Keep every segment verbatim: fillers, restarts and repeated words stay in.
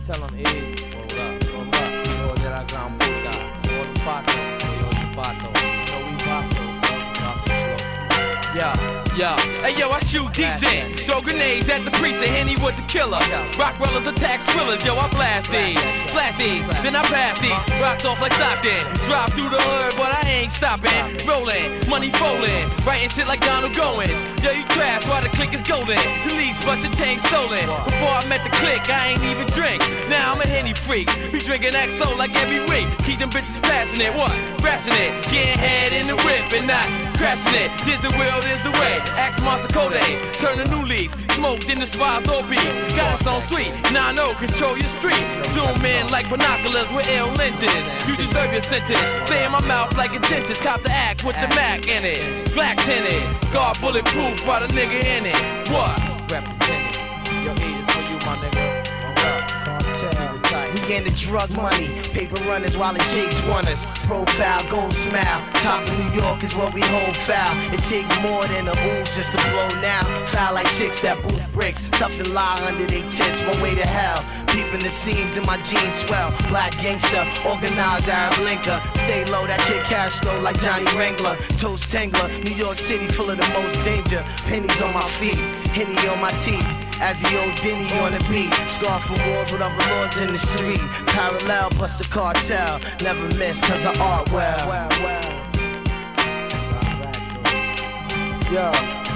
Tell them is, hold up, hold up. Hijo de la gran puta, all the pato, yo the pato. So we vasos, vasos slow. Yeah, yeah. Hey yo, I shoot decent. Throw grenades at the precinct, Henny with the killer. Rockrollers attack thrillers, yo, I blast these. Blast these, then I pass these. Rocks off like Stockton. Drive through the hood, but I ain't stopping. Rolling, money folding, writing shit like Donald Goins. Yo, you crash while the click is golden. The leads busted, chain stolen. Before I met the click, I ain't even drink. Now I'm a Henny freak. Be drinking X O like every week. Keep them bitches passionate, what? Crashing it, getting head in the whip and not crashing it. There's a will, there's a way. Axe Monster Code, turn a new leaf. Smoked in the spies, no beef. Got us on sweet, now I know, control your street. Zoom in like binoculars with ill lenses. You deserve your sentence. Stay in my mouth like a dentist. Cop the act with the Mac in it. Black tinted, guard bulletproof, while the nigga in it. What? Represent it. Yo, eight is for you, my nigga. We in the drug money, paper runners while the jakes want us. Profile, gold smile, top of New York is what we hold foul. It take more than a ooze just to blow now. Foul like chicks that booth bricks, tough and lie under they tits, one way to hell. Peeping the seams in my jeans swell. Black gangster, organized Arab linker. Stay low, that kid cash flow like Johnny Wrangler. Toast Tangler, New York City full of the most danger. Pennies on my feet, Henny on my teeth. As the old Denny on the beat, scarred from wars with other lords in the street. Parallel, bust the cartel, never miss cause I art well. well, well. Yo,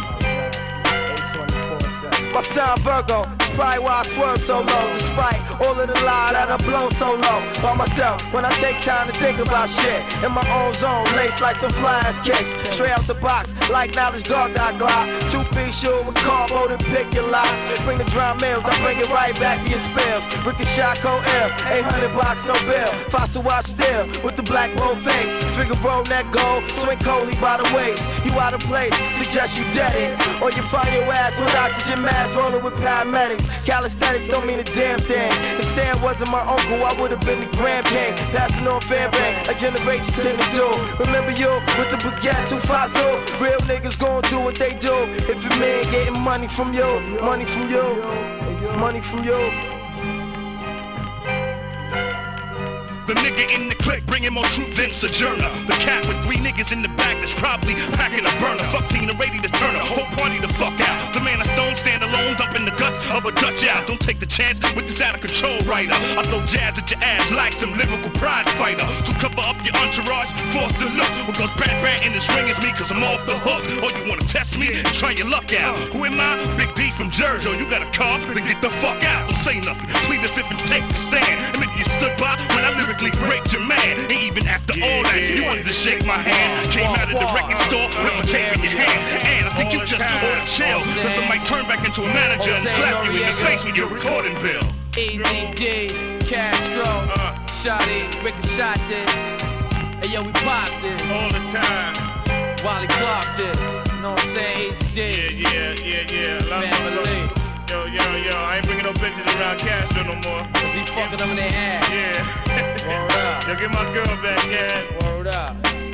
my son Virgo, that's probably why I swerve so low. Despite all of the lie that I blow so low. By myself, when I take time to think about shit. In my own zone, laced like some fly-ass kicks. Straight out the box, like knowledge guard got glock. Two-piece shoe with combo to pick your locks. Bring the drum mills, I bring it right back to your spills. Ricochet, co-ill, eight hundred bucks, no bill. Fossil watch still, with the black roll face. Figure roll that gold, swing Coley by the waist. You out of place, suggest you dead it. Or you find your ass with oxygen mask. Rolling with paramedics. Calisthenics don't mean a damn thing. If Sam wasn't my uncle, I would have been the grand king. Passing on fan bang, a generation tend to do. Remember you with the baguette, two five two. Real niggas gon' do what they do. If it mean getting money from you, money from you, money from you. The nigga in the clique bringing more truth than Sojourner. The cat with three niggas in the back that's probably packing a burner. Fuck Tina, ready to turn her whole party the fuck out. The man I stone stand alone, dumping the guts of a Dutch out. Don't take the chance with this out of control writer. I throw jabs at your ass like some lyrical prize fighter. To cover up your entourage, force to look. What goes bang bang in this ring is me cause I'm off the hook. Or you wanna test me and try your luck out. Who am I? Big D from Jersey. Oh, you got a car? Then get the fuck out. Don't say nothing. Plead the fifth and take the stand. And maybe you stood by when I lyrically raped your man. And even after all that, you wanted to shake my hand. Came out of the record store with my tape in your hand. And I think you just ought to chill, cause I might turn back into a manager and slap you in the face with your recording bill. Easy D, Castro, Shotty, Ricochet this. Hey yo, we pop this all the time. Wally Clark this. You know what I'm saying? Easy D. Yeah, yeah, yeah, yeah. Love Family. Yo, yo, yo, I ain't bringing no bitches around Castro no more. Cause he fucking them in their ass. Yeah. Word up. Yo, get my girl back, yeah. Word up.